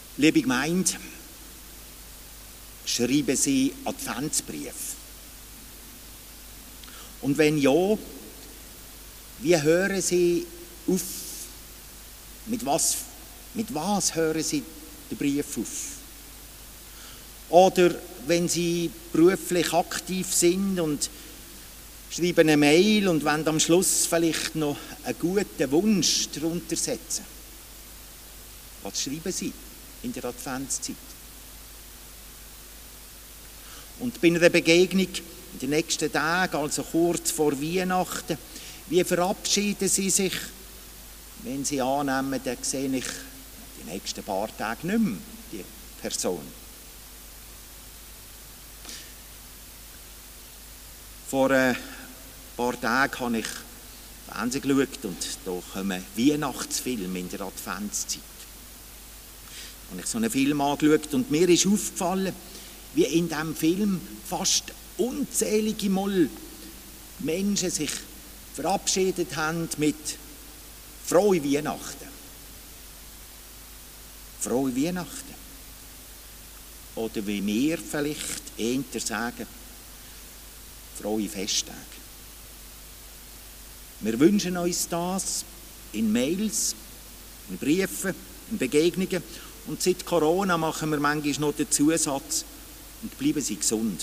Liebe Gemeinde, schreiben Sie Adventsbrief? Und wenn ja, wie hören Sie auf? Mit was hören Sie den Brief auf? Oder wenn Sie beruflich aktiv sind und schreiben eine Mail und wollen am Schluss vielleicht noch einen guten Wunsch darunter setzen. Was schreiben Sie in der Adventszeit? Und bei einer Begegnung in den nächsten Tagen, also kurz vor Weihnachten, wie verabschieden Sie sich, wenn Sie annehmen, dann sehe ich die nächsten paar Tage nicht mehr die Person. Vor ein paar Tagen habe ich Fernsehen geschaut und da kommen Weihnachtsfilme in der Adventszeit. Da habe ich so einen Film angeschaut und mir ist aufgefallen, wie in diesem Film fast unzählige Mal Menschen sich verabschiedet haben mit «Frohe Weihnachten». Frohe Weihnachten. Oder wie wir vielleicht eher sagen, frohe Festtage. Wir wünschen uns das in Mails, in Briefen, in Begegnungen. Und seit Corona machen wir manchmal noch den Zusatz, und bleiben Sie gesund.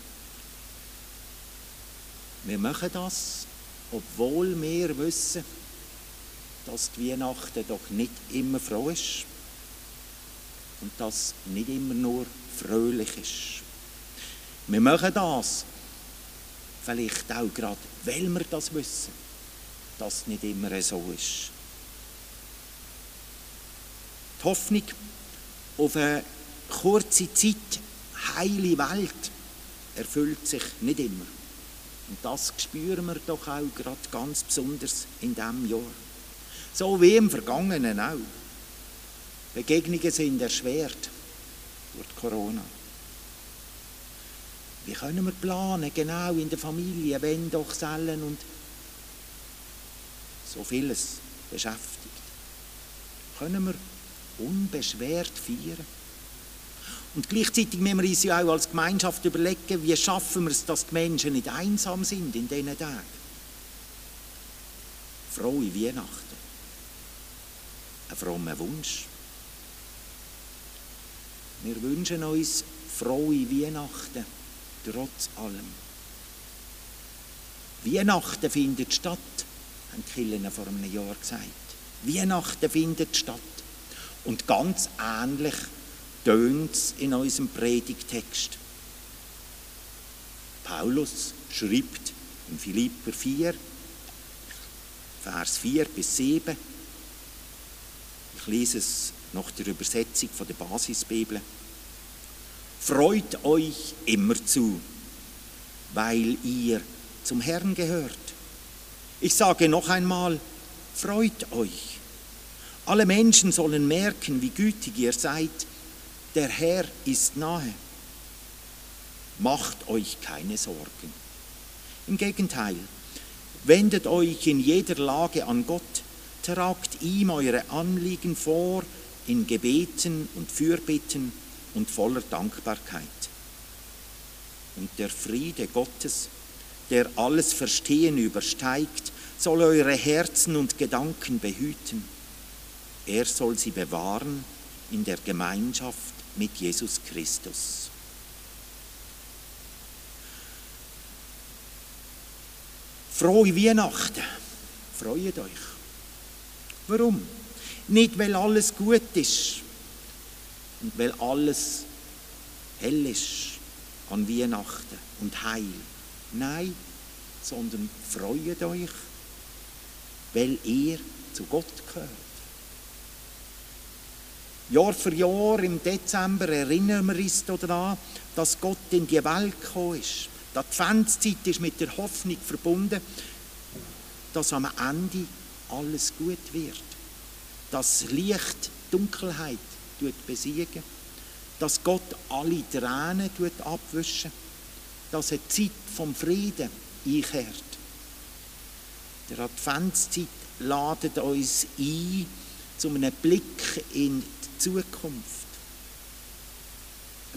Wir machen das, obwohl wir wissen, dass die Weihnachten doch nicht immer froh ist und dass nicht immer nur fröhlich ist. Wir machen das, vielleicht auch gerade, weil wir das wissen, dass es nicht immer so ist. Die Hoffnung auf eine kurze Zeit, heile Welt erfüllt sich nicht immer. Und das spüren wir doch auch gerade ganz besonders in diesem Jahr. So wie im Vergangenen auch. Begegnungen sind erschwert durch Corona. Wie können wir planen, genau in der Familie, wenn doch Zellen und so vieles beschäftigt? Können wir unbeschwert feiern? Und gleichzeitig müssen wir uns ja auch als Gemeinschaft überlegen, wie schaffen wir es, dass die Menschen nicht einsam sind in diesen Tagen. Frohe Weihnachten. Ein frommer Wunsch. Wir wünschen uns frohe Weihnachten, trotz allem. Weihnachten findet statt, haben die Kirchen vor einem Jahr gesagt. Weihnachten findet statt. Und ganz ähnlich tönt es in unserem Predigtext. Paulus schreibt in Philipper 4, Vers 4 bis 7, ich lese es nach der Übersetzung von der Basisbibel: Freut euch immerzu, weil ihr zum Herrn gehört. Ich sage noch einmal, freut euch. Alle Menschen sollen merken, wie gütig ihr seid. Der Herr ist nahe. Macht euch keine Sorgen. Im Gegenteil, wendet euch in jeder Lage an Gott, tragt ihm eure Anliegen vor in Gebeten und Fürbitten und voller Dankbarkeit. Und der Friede Gottes, der alles Verstehen übersteigt, soll eure Herzen und Gedanken behüten. Er soll sie bewahren in der Gemeinschaft mit Jesus Christus. Frohe Weihnachten. Freut euch. Warum? Nicht, weil alles gut ist und weil alles hell ist an Weihnachten und Heil. Nein, sondern freut euch, weil ihr zu Gott gehört. Jahr für Jahr im Dezember erinnern wir uns daran, dass Gott in die Welt gekommen ist. Die Adventszeit ist mit der Hoffnung verbunden, dass am Ende alles gut wird. Dass Licht Dunkelheit besiegen, dass Gott alle Tränen abwischen, dass eine Zeit vom Frieden einkehrt. Der Adventszeit ladet uns ein zu einem Blick in die Zukunft.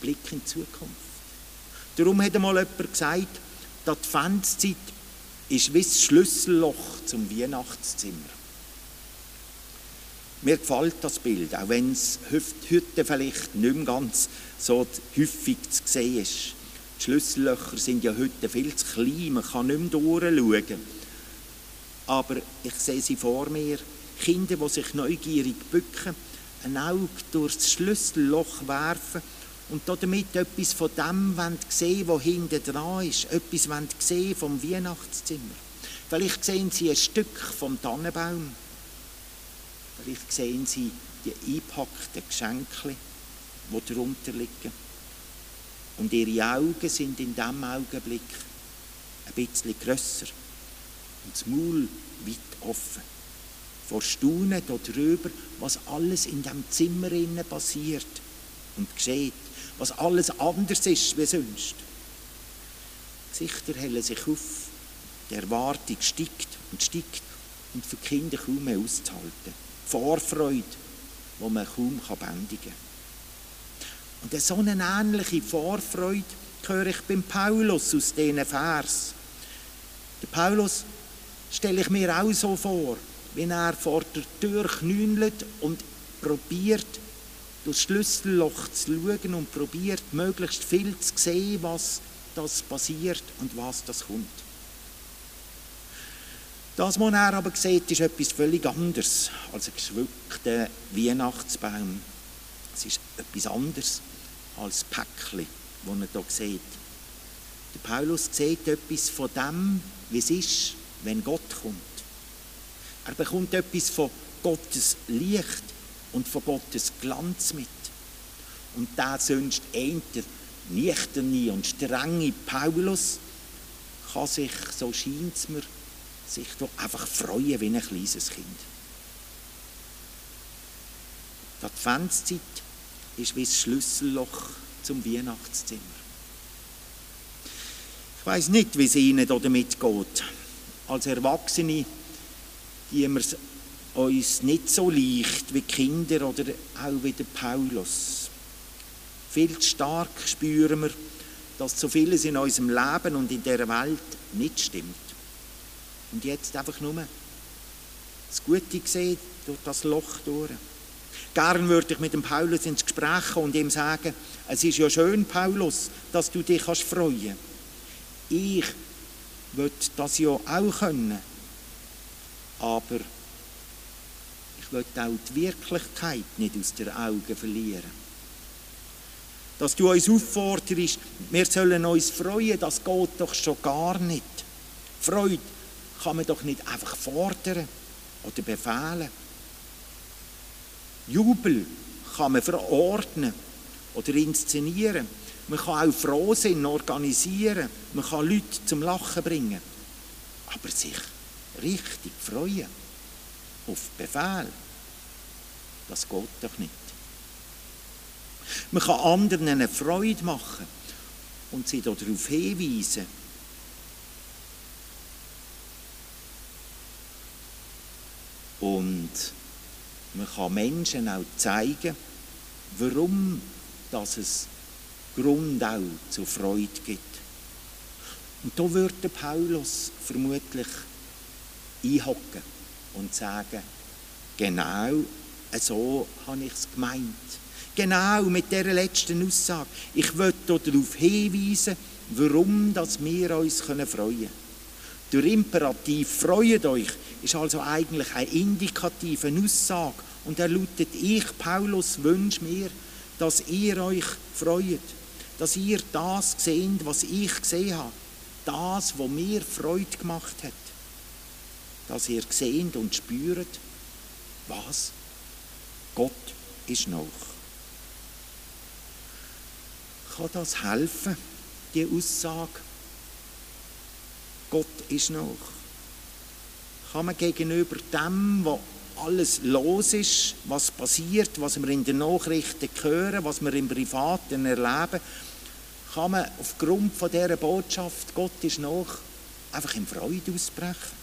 Blick in die Zukunft. Darum hat einmal jemand gesagt, die Adventszeit ist wie das Schlüsselloch zum Weihnachtszimmer. Mir gefällt das Bild, auch wenn es heute vielleicht nicht mehr ganz so häufig zu sehen ist. Die Schlüssellöcher sind ja heute viel zu klein, man kann nicht mehr durchschauen. Aber ich sehe sie vor mir, Kinder, die sich neugierig bücken, ein Auge durch das Schlüsselloch werfen und damit etwas von dem sehen, was hinten dran ist, etwas sehen vom Weihnachtszimmer. Vielleicht sehen sie ein Stück vom Tannenbaum, vielleicht sehen sie die eingepackten Geschenke, die darunter liegen. Und ihre Augen sind in diesem Augenblick ein bisschen grösser und das Maul weit offen. Vor Staunen darüber, was alles in diesem Zimmer innen passiert und geschieht, was alles anders ist wie sonst. Die Gesichter hellen sich auf, die Erwartung steigt und für die Kinder kaum mehr auszuhalten. Vorfreude, die man kaum bändigen kann. Und so eine ähnliche Vorfreude höre ich beim Paulus aus diesen Vers. Der Paulus stelle ich mir auch so vor, wenn er vor der Tür knündelt und probiert, durch das Schlüsselloch zu schauen und probiert, möglichst viel zu sehen, was das passiert und was das kommt. Das, was er aber sieht, ist etwas völlig anderes als ein geschmückter Weihnachtsbaum. Es ist etwas anderes als Päckchen, das er hier sieht. Der Paulus sieht etwas von dem, wie es ist, wenn Gott kommt. Er bekommt etwas von Gottes Licht und von Gottes Glanz mit. Und der sonst eher nüchterne und strenge Paulus kann sich, so scheint es mir, sich doch einfach freuen wie ein kleines Kind. Die Adventszeit ist wie das Schlüsselloch zum Weihnachtszimmer. Ich weiss nicht, wie es Ihnen damit geht. Als Erwachsene tun wir es uns nicht so leicht wie die Kinder oder auch wie der Paulus. Viel zu stark spüren wir, dass so vieles in unserem Leben und in dieser Welt nicht stimmt. Und jetzt einfach nur das Gute sehen durch das Loch durch. Gern würde ich mit dem Paulus ins Gespräch kommen und ihm sagen, es ist ja schön, Paulus, dass du dich freuen kannst. Ich will das ja auch können. Aber ich will auch die Wirklichkeit nicht aus den Augen verlieren. Dass du uns aufforderst, wir sollen uns freuen, das geht doch schon gar nicht. Freude kann man doch nicht einfach fordern oder befehlen. Jubel kann man verordnen oder inszenieren. Man kann auch Frohsinn organisieren. Man kann Leute zum Lachen bringen. Aber sich richtig freuen auf Befehl, das geht doch nicht. Man kann anderen eine Freude machen und sie darauf hinweisen. Und man kann Menschen auch zeigen, warum dass es Grund auch zur Freude gibt. Und da würde Paulus vermutlich einhocken und sagen, genau so habe ich es gemeint. Genau mit dieser letzten Aussage. Ich will darauf hinweisen, warum dass wir uns freuen können. Der Imperativ «Freut euch» ist also eigentlich eine indikative Aussage. Und er lautet, ich, Paulus, wünsche mir, dass ihr euch freut. Dass ihr das seht, was ich gesehen habe. Das, was mir Freude gemacht hat. Dass ihr seht und spürt, was? Gott ist noch. Kann das helfen, die Aussage? Gott ist noch. Kann man gegenüber dem, was alles los ist, was passiert, was wir in den Nachrichten hören, was wir im Privaten erleben, kann man aufgrund von dieser Botschaft, Gott ist noch, einfach in Freude ausbrechen,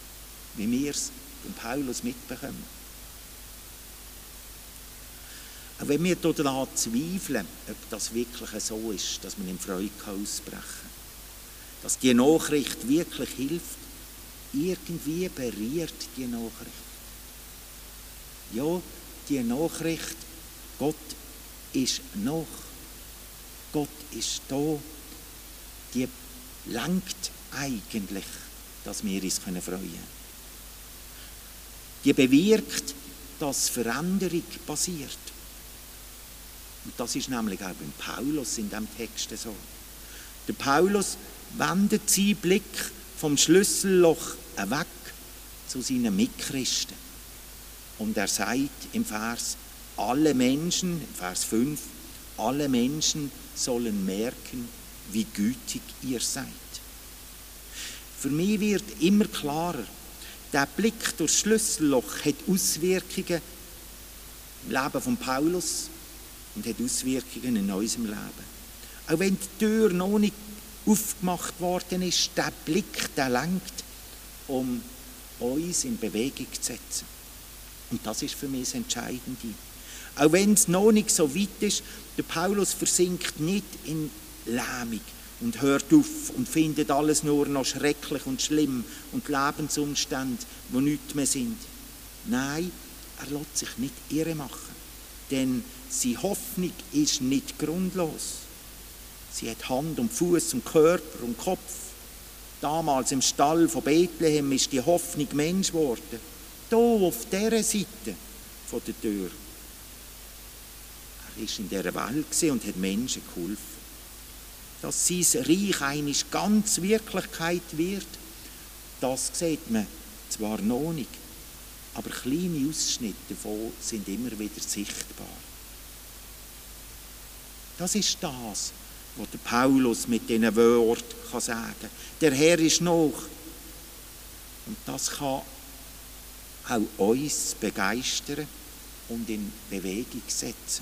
wie wir es von Paulus mitbekommen. Auch wenn wir daran zweifeln, ob das wirklich so ist, dass man in Freude ausbrechen kann, dass die Nachricht wirklich hilft, irgendwie berührt die Nachricht. Ja, die Nachricht, Gott ist noch, Gott ist da, die lenkt eigentlich, dass wir uns freuen können. Die bewirkt, dass Veränderung passiert. Und das ist nämlich auch beim Paulus in diesem Text so. Der Paulus wendet seinen Blick vom Schlüsselloch weg zu seinen Mitchristen. Und er sagt im Vers 5, alle Menschen sollen merken, wie gütig ihr seid. Für mich wird immer klarer, der Blick durchs Schlüsselloch hat Auswirkungen im Leben von Paulus und hat Auswirkungen in unserem Leben. Auch wenn die Tür noch nicht aufgemacht worden ist, der Blick, der lenkt, um uns in Bewegung zu setzen. Und das ist für mich das Entscheidende. Auch wenn es noch nicht so weit ist, der Paulus versinkt nicht in Lähmung und hört auf und findet alles nur noch schrecklich und schlimm und Lebensumstände, die nichts mehr sind. Nein, er lässt sich nicht irre machen, denn seine Hoffnung ist nicht grundlos. Sie hat Hand und Fuß und Körper und Kopf. Damals im Stall von Bethlehem ist die Hoffnung Mensch geworden. Hier auf dieser Seite von der Tür. Er war in dieser Welt und hat Menschen geholfen. Dass sein Reich einmal ganz Wirklichkeit wird, das sieht man zwar noch nicht, aber kleine Ausschnitte davon sind immer wieder sichtbar. Das ist das, was der Paulus mit diesen Worten sagen kann. Der Herr ist noch. Und das kann auch uns begeistern und in Bewegung setzen.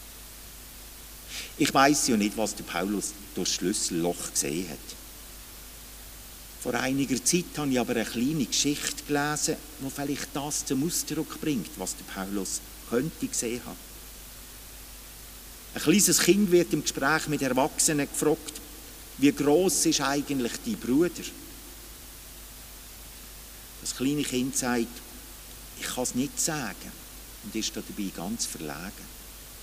Ich weiss ja nicht, was der Paulus durch das Schlüsselloch gesehen hat. Vor einiger Zeit habe ich aber eine kleine Geschichte gelesen, die vielleicht das zum Ausdruck bringt, was der Paulus könnte gesehen haben. Ein kleines Kind wird im Gespräch mit Erwachsenen gefragt, wie gross ist eigentlich dein Bruder? Das kleine Kind sagt, ich kann es nicht sagen, und ist dabei ganz verlegen.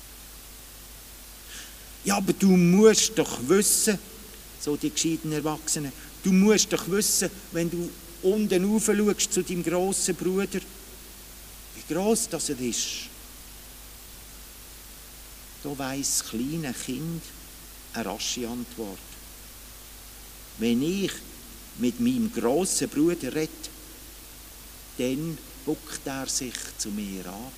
Ja, aber du musst doch wissen, so die gescheiten Erwachsenen, du musst doch wissen, wenn du unten rauf schaust zu deinem grossen Bruder, wie gross das er ist. Da weiss das kleine Kind eine rasche Antwort. Wenn ich mit meinem grossen Bruder rede, dann buckt er sich zu mir ab.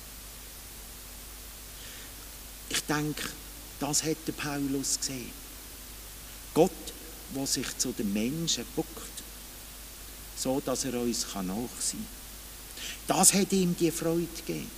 Ich denke, das hat der Paulus gesehen. Gott, der sich zu den Menschen buckt, so dass er uns nachsehen kann. Das hat ihm die Freude gegeben.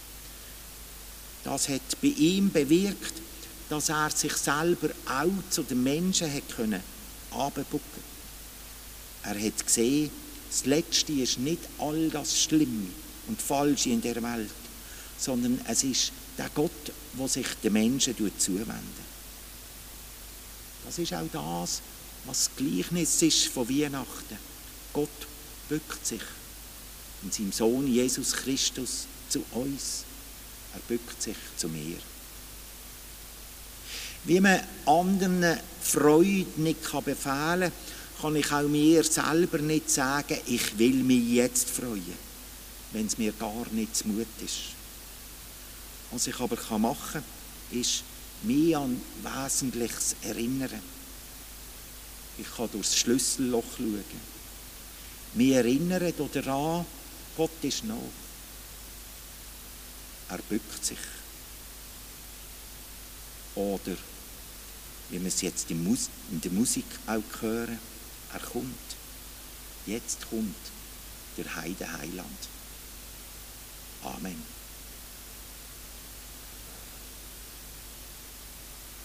Das hat bei ihm bewirkt, dass er sich selber auch zu den Menschen hat können runterbucken. Er hat gesehen, das Letzte ist nicht all das Schlimme und Falsche in der Welt, sondern es ist der Gott, der sich den Menschen zuwendet. Das ist auch das, was das Gleichnis ist von Weihnachten. Gott bückt sich in seinem Sohn Jesus Christus zu uns. Er bückt sich zu mir. Wie man anderen Freude nicht befehlen kann ich auch mir selber nicht sagen, ich will mich jetzt freuen, wenn es mir gar nicht zu Mut ist. Was ich aber machen kann, ist mich an Wesentliches erinnern. Ich kann durchs Schlüsselloch schauen. Mich erinnern daran, Gott ist nah. Er bückt sich. Oder, wie wir es jetzt in der Musik auch hören, er kommt. Jetzt kommt der Heiland. Amen.